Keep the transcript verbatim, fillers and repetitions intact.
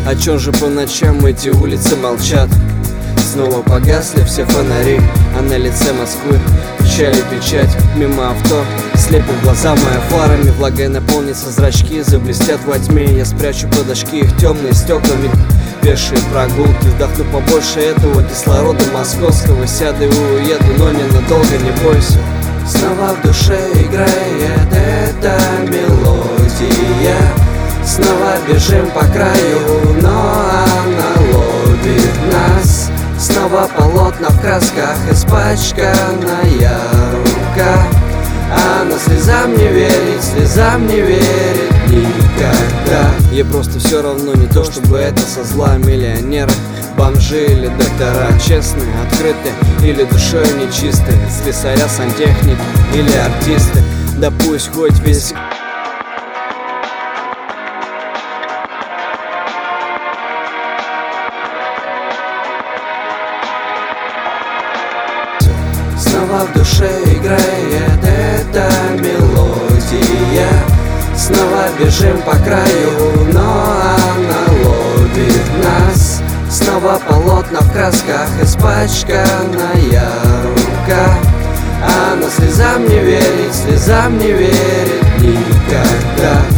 О чем же по ночам эти улицы молчат? Снова погасли все фонари, а на лице Москвы печаль и печать. Мимо авто слепят глаза мои фарами, влагой наполнятся зрачки, заблестят во тьме. Я спрячу под очки их темные стеклами. Пешие прогулки, вдохну побольше этого кислорода московского. Сяду и уеду, но ненадолго, не бойся. Снова в душе играет эта мелодия. Снова бежим по краю, но она ловит нас. Снова полотна в красках, испачканная рука. Она слезам не верит, слезам не верит никогда. Ей просто все равно, не то чтобы это со зла. Миллионеры, бомжи или доктора, честные, открытые или душой нечистые, слесаря, сантехники или артисты. Да пусть хоть весь снова в душе играет эта мелодия. Снова бежим по краю, но она ловит нас. Снова полотна в красках, испачканная рука. Она слезам не верит, слезам не верит никогда.